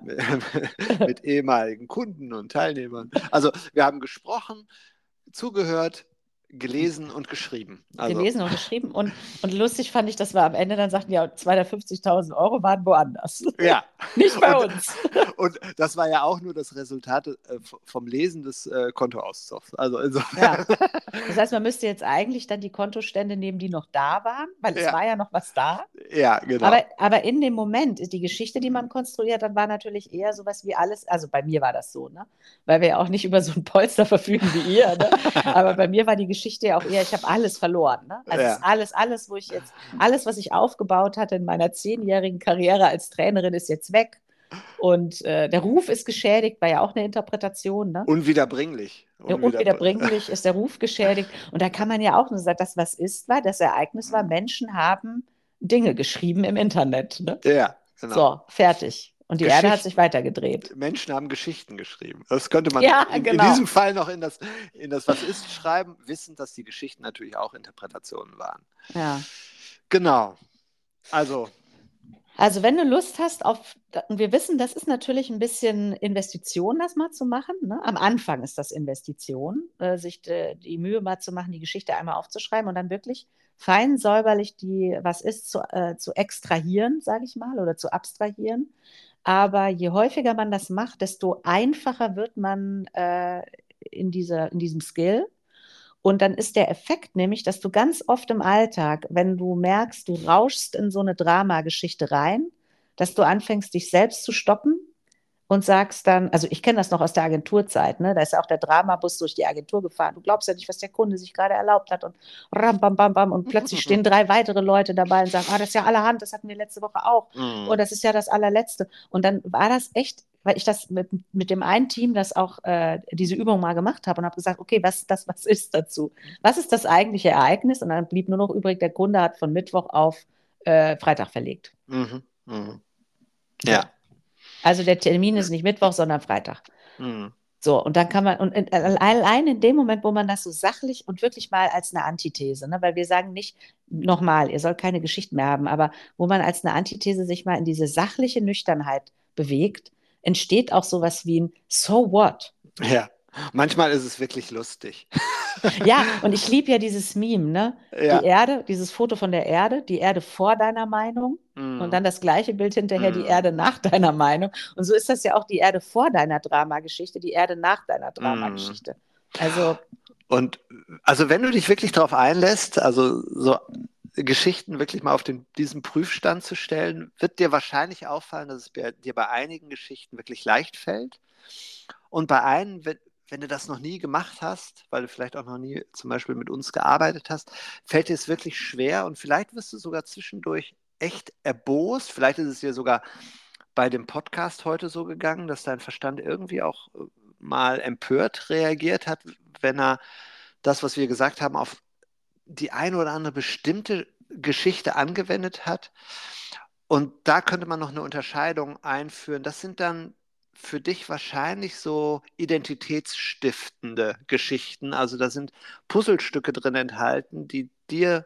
Mit ehemaligen Kunden und Teilnehmern. Also wir haben gesprochen, zugehört, gelesen und geschrieben. Gelesen und geschrieben. Und lustig fand ich, dass wir am Ende dann sagten, ja, 250.000 Euro waren woanders. Ja. Nicht bei uns. Und das war ja auch nur das Resultat vom Lesen des Kontoauszugs. Also ja. Das heißt, man müsste jetzt eigentlich dann die Kontostände nehmen, die noch da waren, weil es war ja noch was da. Ja, genau. Aber in dem Moment, die Geschichte, die man konstruiert hat, war natürlich eher sowas wie alles, also bei mir war das so, ne? Weil wir ja auch nicht über so ein Polster verfügen wie ihr, ne? Aber bei mir war die Geschichte ja auch eher, ich habe alles verloren, ne? Also alles, was ich aufgebaut hatte in meiner 10-jährigen Karriere als Trainerin, ist jetzt weg. Und der Ruf ist geschädigt, war ja auch eine Interpretation, ne? Unwiederbringlich. Unwiederbringlich ist der Ruf geschädigt. Und da kann man ja auch nur sagen, das das Ereignis war, Menschen haben Dinge geschrieben im Internet. Ne? Ja, genau. So, fertig. Und die Erde hat sich weitergedreht. Menschen haben Geschichten geschrieben. Das könnte man in diesem Fall noch in das Was ist schreiben, wissend, dass die Geschichten natürlich auch Interpretationen waren. Ja. Genau. Also wenn du Lust hast und wir wissen, das ist natürlich ein bisschen Investition, das mal zu machen. Ne? Am Anfang ist das Investition, sich die Mühe mal zu machen, die Geschichte einmal aufzuschreiben und dann wirklich fein säuberlich Was ist zu extrahieren, sage ich mal, oder zu abstrahieren. Aber je häufiger man das macht, desto einfacher wird man in diesem Skill. Und dann ist der Effekt nämlich, dass du ganz oft im Alltag, wenn du merkst, du rauschst in so eine Dramageschichte rein, dass du anfängst, dich selbst zu stoppen und sagst dann, also ich kenne das noch aus der Agenturzeit, ne? Da ist ja auch der Dramabus durch die Agentur gefahren. Du glaubst ja nicht, was der Kunde sich gerade erlaubt hat und ram, bam, bam, bam und plötzlich stehen 3 weitere Leute dabei und sagen, das ist ja allerhand, das hatten wir letzte Woche auch. Oh, das ist ja das allerletzte. Und dann war das echt, weil ich das mit dem einen Team das auch diese Übung mal gemacht habe und habe gesagt, okay, was ist dazu? Was ist das eigentliche Ereignis? Und dann blieb nur noch übrig, der Kunde hat von Mittwoch auf Freitag verlegt. Ja. Also der Termin ist nicht Mittwoch, sondern Freitag. So, und dann kann man, und allein in dem Moment, wo man das so sachlich und wirklich mal als eine Antithese, ne, weil wir sagen nicht, nochmal, ihr sollt keine Geschichten mehr haben, aber wo man als eine Antithese sich mal in diese sachliche Nüchternheit bewegt, entsteht auch sowas wie ein So what? Ja, manchmal ist es wirklich lustig. Ja, und ich liebe ja dieses Meme, ne? Die Ja. Erde, dieses Foto von der Erde, die Erde vor deiner Meinung und Mm, dann das gleiche Bild hinterher, die mm, Erde nach deiner Meinung. Und so ist das ja auch die Erde vor deiner Dramageschichte, die Erde nach deiner mm. Dramageschichte. Also, Und also wenn du dich wirklich darauf einlässt, also so Geschichten wirklich mal auf diesen Prüfstand zu stellen, wird dir wahrscheinlich auffallen, dass es dir bei einigen Geschichten wirklich leicht fällt. Und bei einem, wenn du das noch nie gemacht hast, weil du vielleicht auch noch nie zum Beispiel mit uns gearbeitet hast, fällt dir es wirklich schwer und vielleicht wirst du sogar zwischendurch echt erbost. Vielleicht ist es dir sogar bei dem Podcast heute so gegangen, dass dein Verstand irgendwie auch mal empört reagiert hat, wenn er das, was wir gesagt haben, auf die eine oder andere bestimmte Geschichte angewendet hat. Und da könnte man noch eine Unterscheidung einführen. Das sind dann für dich wahrscheinlich so identitätsstiftende Geschichten. Also da sind Puzzlestücke drin enthalten, die dir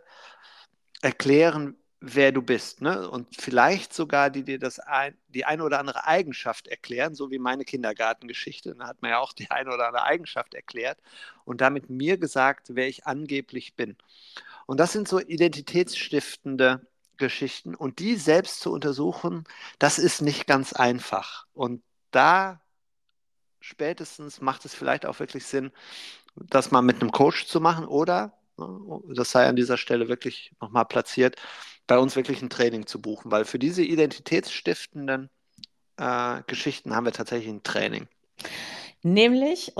erklären, wer du bist, ne? Und vielleicht sogar, die dir die eine oder andere Eigenschaft erklären, so wie meine Kindergartengeschichte. Da hat man ja auch die eine oder andere Eigenschaft erklärt und damit mir gesagt, wer ich angeblich bin. Und das sind so identitätsstiftende Geschichten. Und die selbst zu untersuchen, das ist nicht ganz einfach. Und da spätestens macht es vielleicht auch wirklich Sinn, das mal mit einem Coach zu machen oder, ne, das sei an dieser Stelle wirklich nochmal platziert, bei uns wirklich ein Training zu buchen, weil für diese identitätsstiftenden Geschichten haben wir tatsächlich ein Training. nämlich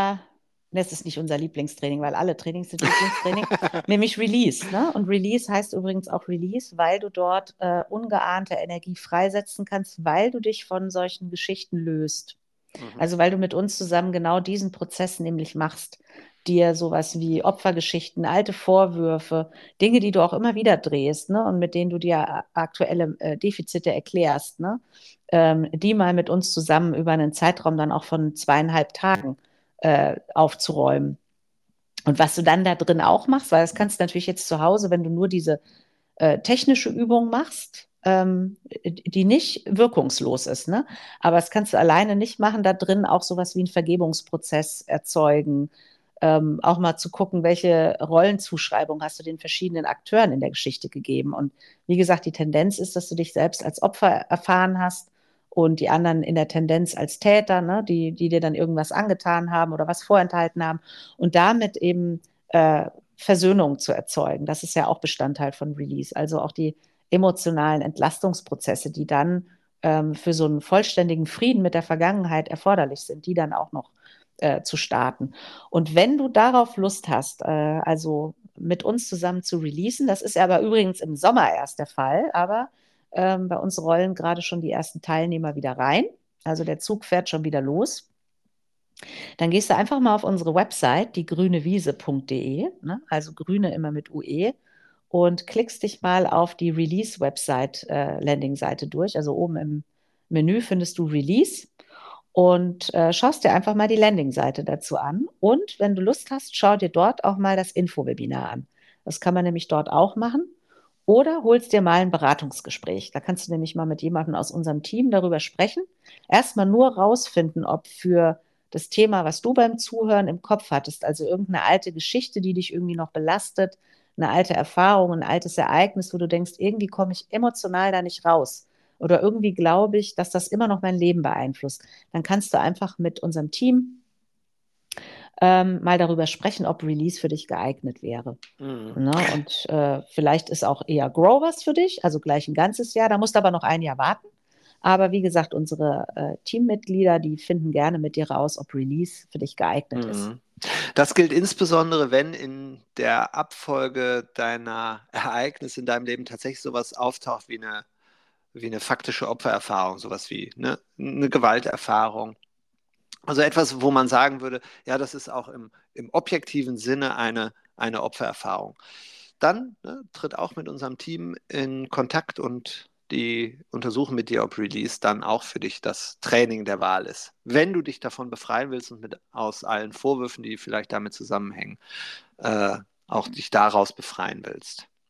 das ist nicht unser Lieblingstraining, weil alle Trainings sind Lieblingstraining, nämlich Release. Ne? Und Release heißt übrigens auch Release, weil du dort ungeahnte Energie freisetzen kannst, weil du dich von solchen Geschichten löst. Mhm. Also weil du mit uns zusammen genau diesen Prozess nämlich machst, dir sowas wie Opfergeschichten, alte Vorwürfe, Dinge, die du auch immer wieder drehst, ne, und mit denen du dir aktuelle Defizite erklärst, ne, die mal mit uns zusammen über einen Zeitraum dann auch von 2,5 Tagen aufzuräumen. Und was du dann da drin auch machst, weil das kannst du natürlich jetzt zu Hause, wenn du nur diese technische Übung machst, die nicht wirkungslos ist, ne? Aber das kannst du alleine nicht machen, da drin auch sowas wie einen Vergebungsprozess erzeugen, auch mal zu gucken, welche Rollenzuschreibung hast du den verschiedenen Akteuren in der Geschichte gegeben. Und wie gesagt, die Tendenz ist, dass du dich selbst als Opfer erfahren hast und die anderen in der Tendenz als Täter, ne, die dir dann irgendwas angetan haben oder was vorenthalten haben und damit eben Versöhnung zu erzeugen. Das ist ja auch Bestandteil von Release. Also auch die emotionalen Entlastungsprozesse, die dann für so einen vollständigen Frieden mit der Vergangenheit erforderlich sind, die dann auch noch zu starten. Und wenn du darauf Lust hast, also mit uns zusammen zu releasen, das ist aber übrigens im Sommer erst der Fall, aber bei uns rollen gerade schon die ersten Teilnehmer wieder rein. Also der Zug fährt schon wieder los. Dann gehst du einfach mal auf unsere Website, diegrünewiese.de, ne? Also Grüne immer mit UE, und klickst dich mal auf die Release-Website, Landing-Seite durch. Also oben im Menü findest du Release und schaust dir einfach mal die Landing-Seite dazu an. Und wenn du Lust hast, schau dir dort auch mal das Info-Webinar an. Das kann man nämlich dort auch machen. Oder holst dir mal ein Beratungsgespräch. Da kannst du nämlich mal mit jemandem aus unserem Team darüber sprechen. Erstmal nur rausfinden, ob für das Thema, was du beim Zuhören im Kopf hattest, also irgendeine alte Geschichte, die dich irgendwie noch belastet, eine alte Erfahrung, ein altes Ereignis, wo du denkst, irgendwie komme ich emotional da nicht raus. Oder irgendwie glaube ich, dass das immer noch mein Leben beeinflusst. Dann kannst du einfach mit unserem Team mal darüber sprechen, ob Release für dich geeignet wäre. Mhm. Ne? Und vielleicht ist auch eher Grow was für dich, also gleich ein ganzes Jahr. Da musst du aber noch ein Jahr warten. Aber wie gesagt, unsere Teammitglieder, die finden gerne mit dir raus, ob Release für dich geeignet ist. Mhm. Das gilt insbesondere, wenn in der Abfolge deiner Ereignisse in deinem Leben tatsächlich sowas auftaucht wie eine faktische Opfererfahrung, sowas wie ne, eine Gewalterfahrung. Also etwas, wo man sagen würde, ja, das ist auch im objektiven Sinne eine Opfererfahrung. Dann ne, tritt auch mit unserem Team in Kontakt und die untersuchen mit dir, ob Release dann auch für dich das Training der Wahl ist. Wenn du dich davon befreien willst und aus allen Vorwürfen, die vielleicht damit zusammenhängen, auch dich daraus befreien willst.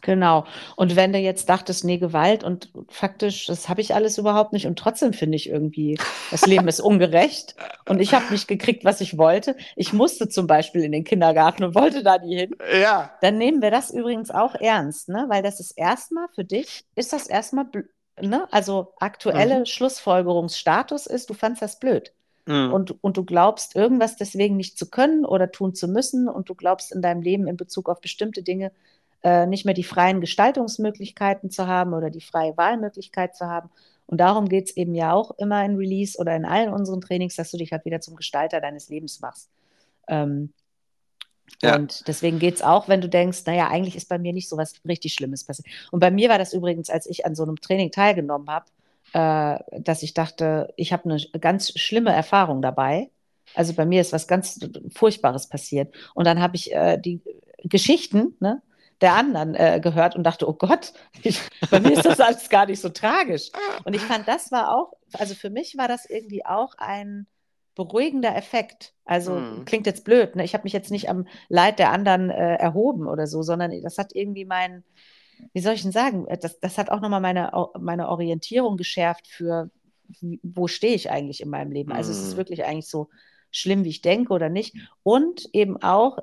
Genau. Und wenn du jetzt dachtest, nee, Gewalt und faktisch, das habe ich alles überhaupt nicht und trotzdem finde ich irgendwie, das Leben ist ungerecht und ich habe nicht gekriegt, was ich wollte. Ich musste zum Beispiel in den Kindergarten und wollte da nie hin. Ja. Dann nehmen wir das übrigens auch ernst, ne? Weil das ist erstmal für dich, ist das erstmal, ne? Also aktuelle Mhm. Schlussfolgerungsstatus ist, du fandst das blöd. Mhm. Und du glaubst, irgendwas deswegen nicht zu können oder tun zu müssen und du glaubst in deinem Leben in Bezug auf bestimmte Dinge nicht mehr die freien Gestaltungsmöglichkeiten zu haben oder die freie Wahlmöglichkeit zu haben. Und darum geht es eben ja auch immer in Release oder in allen unseren Trainings, dass du dich halt wieder zum Gestalter deines Lebens machst. Ähm, Ja. und deswegen geht es auch, wenn du denkst, naja, eigentlich ist bei mir nicht so was richtig Schlimmes passiert. Und bei mir war das übrigens, als ich an so einem Training teilgenommen habe, dass ich dachte, ich habe eine ganz schlimme Erfahrung dabei. Also bei mir ist was ganz Furchtbares passiert. Und dann habe ich die Geschichten, ne, der anderen gehört und dachte, oh Gott, bei mir ist das alles gar nicht so tragisch. Und ich fand, das war auch, also für mich war das irgendwie auch ein beruhigender Effekt. Also Mhm. klingt jetzt blöd, ne? Ich habe mich jetzt nicht am Leid der anderen erhoben oder so, sondern das hat irgendwie wie soll ich denn sagen, das hat auch nochmal meine Orientierung geschärft für, wo stehe ich eigentlich in meinem Leben. Also es ist Mhm. wirklich eigentlich so schlimm, wie ich denke oder nicht. Und eben auch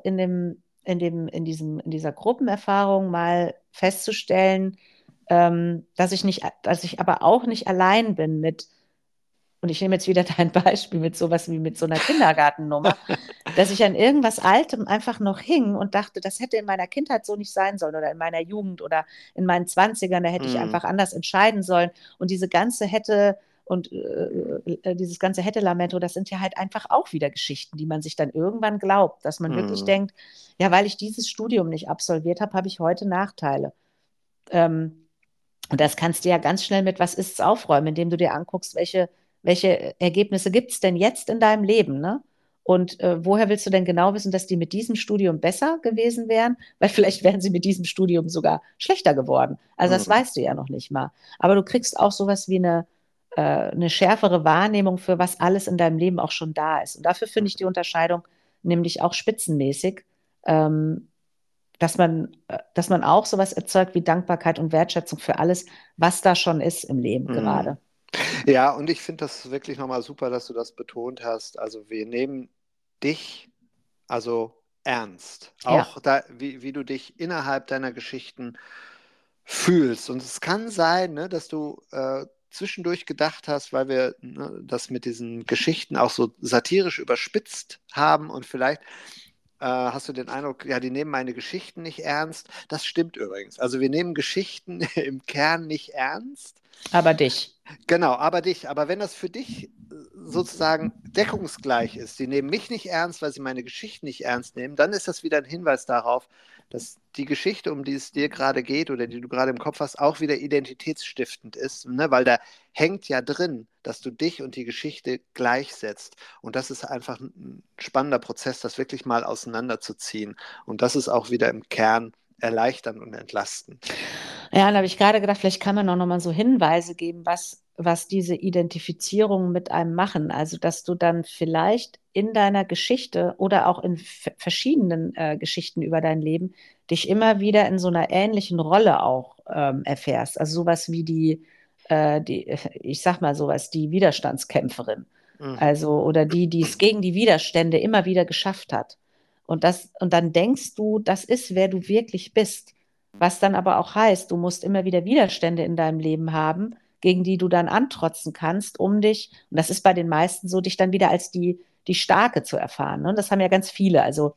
in dieser Gruppenerfahrung mal festzustellen, dass ich aber auch nicht allein bin mit, und ich nehme jetzt wieder dein Beispiel mit sowas wie mit so einer Kindergartennummer, dass ich an irgendwas Altem einfach noch hing und dachte, das hätte in meiner Kindheit so nicht sein sollen oder in meiner Jugend oder in meinen Zwanzigern, da hätte ich Mhm. einfach anders entscheiden sollen. Und diese ganze hätte und dieses ganze Hätte-Lamento, das sind ja halt einfach auch wieder Geschichten, die man sich dann irgendwann glaubt, dass man wirklich Mhm. denkt, ja, weil ich dieses Studium nicht absolviert habe, habe ich heute Nachteile. Ähm, und das kannst du ja ganz schnell mit was ist's aufräumen, indem du dir anguckst, welche Ergebnisse gibt es denn jetzt in deinem Leben, ne? Und woher willst du denn genau wissen, dass die mit diesem Studium besser gewesen wären? Weil vielleicht wären sie mit diesem Studium sogar schlechter geworden. Also das Mhm. weißt du ja noch nicht mal. Aber du kriegst auch sowas wie eine schärfere Wahrnehmung für was alles in deinem Leben auch schon da ist. Und dafür finde ich die Unterscheidung nämlich auch spitzenmäßig, ähm, dass man auch sowas erzeugt wie Dankbarkeit und Wertschätzung für alles, was da schon ist im Leben Mhm. gerade. Ja, und ich finde das wirklich nochmal super, dass du das betont hast. Also wir nehmen dich also ernst. Ja, Auch da, wie du dich innerhalb deiner Geschichten fühlst. Und es kann sein, ne, dass du zwischendurch gedacht hast, weil wir das mit diesen Geschichten auch so satirisch überspitzt haben und vielleicht hast du den Eindruck, ja, die nehmen meine Geschichten nicht ernst. Das stimmt übrigens. Also wir nehmen Geschichten im Kern nicht ernst. aber dich. Genau, aber wenn das für dich sozusagen deckungsgleich ist, die nehmen mich nicht ernst, weil sie meine Geschichte nicht ernst nehmen, dann ist das wieder ein Hinweis darauf, dass die Geschichte, um die es dir gerade geht oder die du gerade im Kopf hast, auch wieder identitätsstiftend ist, ne? Weil da hängt ja drin, dass du dich und die Geschichte gleichsetzt. Und das ist einfach ein spannender Prozess, das wirklich mal auseinanderzuziehen. Und das ist auch wieder im Kern erleichternd und entlastend. Ja, da habe ich gerade gedacht, vielleicht kann man auch noch mal so Hinweise geben, was diese Identifizierungen mit einem machen. Also, dass du dann vielleicht in deiner Geschichte oder auch in verschiedenen Geschichten über dein Leben dich immer wieder in so einer ähnlichen Rolle auch erfährst. Also sowas wie ich sag mal sowas, die Widerstandskämpferin. Mhm. Also, oder die es gegen die Widerstände immer wieder geschafft hat. Und dann denkst du, das ist, wer du wirklich bist. Was dann aber auch heißt, du musst immer wieder Widerstände in deinem Leben haben, gegen die du dann antrotzen kannst, um dich, und das ist bei den meisten so, dich dann wieder als die Starke zu erfahren. Ne? Und das haben ja ganz viele. Also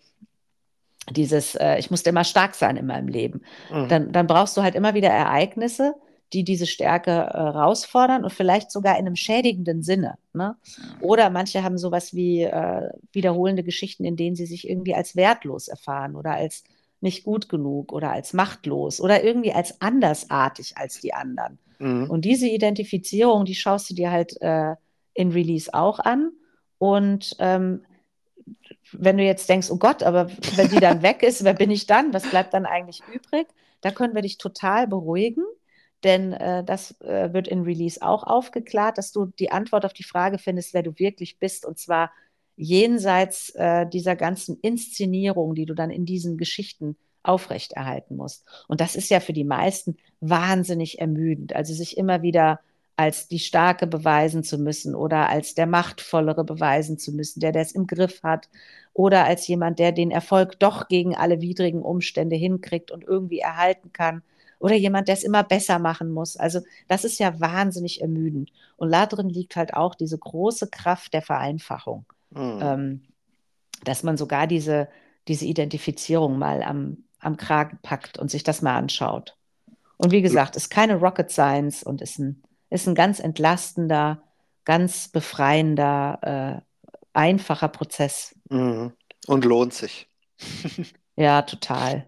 ich musste immer stark sein in meinem Leben. Mhm. Dann brauchst du halt immer wieder Ereignisse, die diese Stärke herausfordern und vielleicht sogar in einem schädigenden Sinne. Ne? Oder manche haben sowas wie wiederholende Geschichten, in denen sie sich irgendwie als wertlos erfahren oder als nicht gut genug oder als machtlos oder irgendwie als andersartig als die anderen. Mhm. Und diese Identifizierung, die schaust du dir halt in Release auch an. Und wenn du jetzt denkst, oh Gott, aber wenn die dann weg ist, wer bin ich dann? Was bleibt dann eigentlich übrig? Da können wir dich total beruhigen, denn das wird in Release auch aufgeklärt, dass du die Antwort auf die Frage findest, wer du wirklich bist, und zwar jenseits dieser ganzen Inszenierung, die du dann in diesen Geschichten aufrechterhalten musst. Und das ist ja für die meisten wahnsinnig ermüdend. Also sich immer wieder als die Starke beweisen zu müssen oder als der Machtvollere beweisen zu müssen, der es im Griff hat oder als jemand, der den Erfolg doch gegen alle widrigen Umstände hinkriegt und irgendwie erhalten kann oder jemand, der es immer besser machen muss. Also das ist ja wahnsinnig ermüdend. Und da drin liegt halt auch diese große Kraft der Vereinfachung, Mhm. dass man sogar diese Identifizierung mal am Kragen packt und sich das mal anschaut. Und wie gesagt, ist keine Rocket Science und ist ein ganz entlastender, ganz befreiender, einfacher Prozess. Mhm. Und lohnt sich. Ja, total.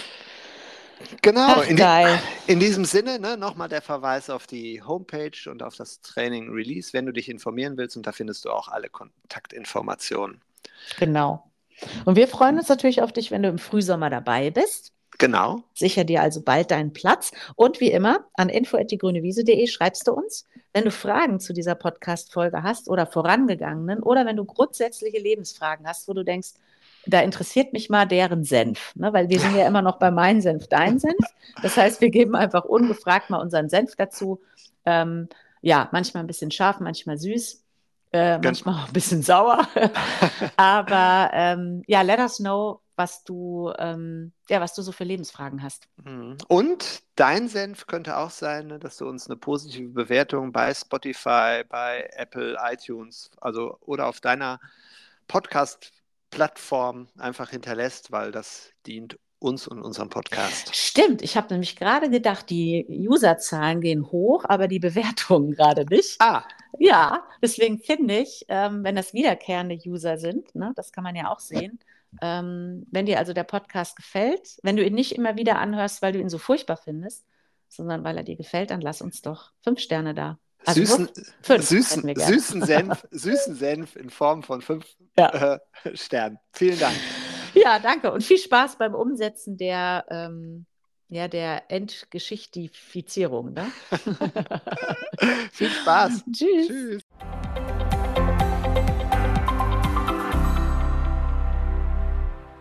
Genau, Ach, geil. in diesem Sinne, ne, nochmal der Verweis auf die Homepage und auf das Training Release, wenn du dich informieren willst, und da findest du auch alle Kontaktinformationen. Genau. Und wir freuen uns natürlich auf dich, wenn du im Frühsommer dabei bist. Genau. Sicher dir also bald deinen Platz. Und wie immer, an info@diegrünewiese.de schreibst du uns, wenn du Fragen zu dieser Podcast-Folge hast oder vorangegangenen oder wenn du grundsätzliche Lebensfragen hast, wo du denkst, da interessiert mich mal deren Senf, ne? Weil wir sind ja immer noch bei mein Senf, dein Senf. Das heißt, wir geben einfach ungefragt mal unseren Senf dazu. Ähm, ja, manchmal ein bisschen scharf, manchmal süß, manchmal auch ein bisschen sauer. Aber ja, let us know, was du so für Lebensfragen hast. Und dein Senf könnte auch sein, ne, dass du uns eine positive Bewertung bei Spotify, bei Apple, iTunes, also oder auf deiner Podcast-Plattform einfach hinterlässt, weil das dient uns und unserem Podcast. Stimmt, ich habe nämlich gerade gedacht, die Userzahlen gehen hoch, aber die Bewertungen gerade nicht. Ah, Ja, deswegen finde ich, wenn das wiederkehrende User sind, ne, das kann man ja auch sehen, wenn dir also der Podcast gefällt, wenn du ihn nicht immer wieder anhörst, weil du ihn so furchtbar findest, sondern weil er dir gefällt, dann lass uns doch 5 Sterne da. Also süßen, nur 5 hätten wir gerne. süßen Senf in Form von 5 Ja. Sternen. Vielen Dank. Ja, danke und viel Spaß beim Umsetzen der Entgeschichtifizierung. Ne? Viel Spaß. Tschüss. Tschüss.